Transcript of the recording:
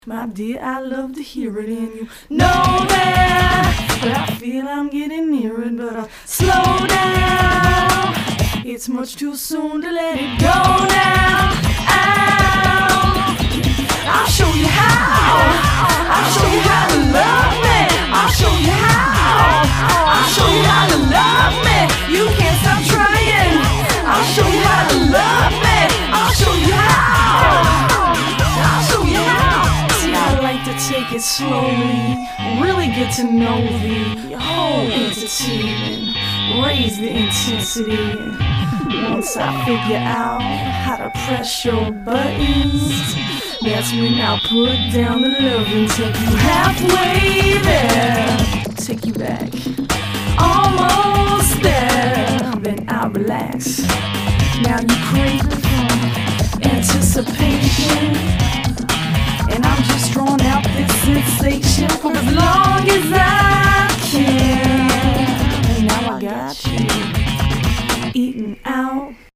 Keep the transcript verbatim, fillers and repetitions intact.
My dear, I love to hear it in you. Know that, but I feel I'm getting near it, but I'll slow down. It's much too soon to let it go now. Ow. I'll show you how. I'll show you how to love me. I'll show you how. I'll show you how to love me. You can't stop trying. I'll show you how to love me. I'll show you how. I'll show you how. See, I like to take it slowly, really get to know the whole entity and raise the intensity. Once I figure out how to press your buttons, that's when I'll put down the love and take you halfway there. Take you back, almost there. Then I'll relax. Now you craving from anticipation, and I'm just drawing out this sensation for as long as I can. And now I got you.